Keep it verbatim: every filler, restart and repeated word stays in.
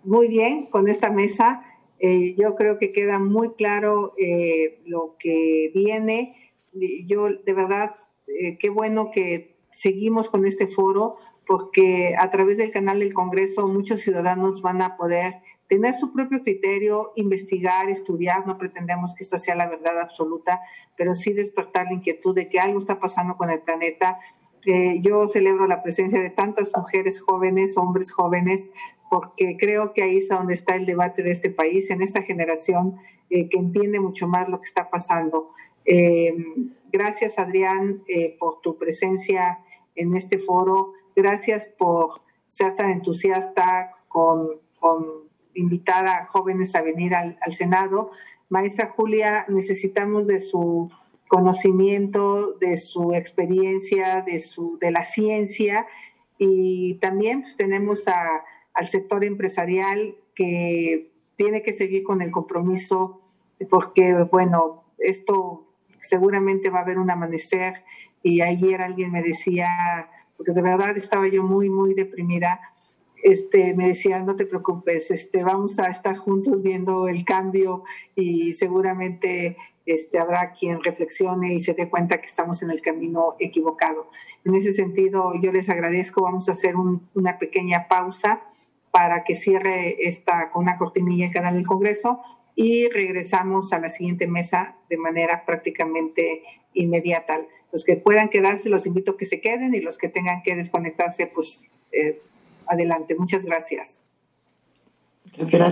muy bien con esta mesa. Eh, yo creo que queda muy claro eh, lo que viene. Yo, de verdad, eh, qué bueno que seguimos con este foro, porque a través del canal del Congreso muchos ciudadanos van a poder tener su propio criterio, investigar, estudiar. No pretendemos que esto sea la verdad absoluta, pero sí despertar la inquietud de que algo está pasando con el planeta. Eh, yo celebro la presencia de tantas mujeres jóvenes, hombres jóvenes, porque creo que ahí es donde está el debate de este país, en esta generación eh, que entiende mucho más lo que está pasando. Eh, gracias, Adrián, eh, por tu presencia en este foro. Gracias por ser tan entusiasta con, con invitar a jóvenes a venir al, al Senado. Maestra Julia, necesitamos de su conocimiento, de su experiencia, de, su, de la ciencia, y también pues, tenemos a, al sector empresarial que tiene que seguir con el compromiso, porque, bueno, esto seguramente va a haber un amanecer, y ayer alguien me decía, porque de verdad estaba yo muy, muy deprimida, este, me decía, no te preocupes, este, vamos a estar juntos viendo el cambio y seguramente este, habrá quien reflexione y se dé cuenta que estamos en el camino equivocado. En ese sentido, yo les agradezco. Vamos a hacer un, una pequeña pausa para que cierre esta con una cortinilla el canal del Congreso y regresamos a la siguiente mesa de manera prácticamente inmediata. Los que puedan quedarse, los invito a que se queden, y los que tengan que desconectarse, pues eh, adelante. Muchas gracias. Muchas gracias.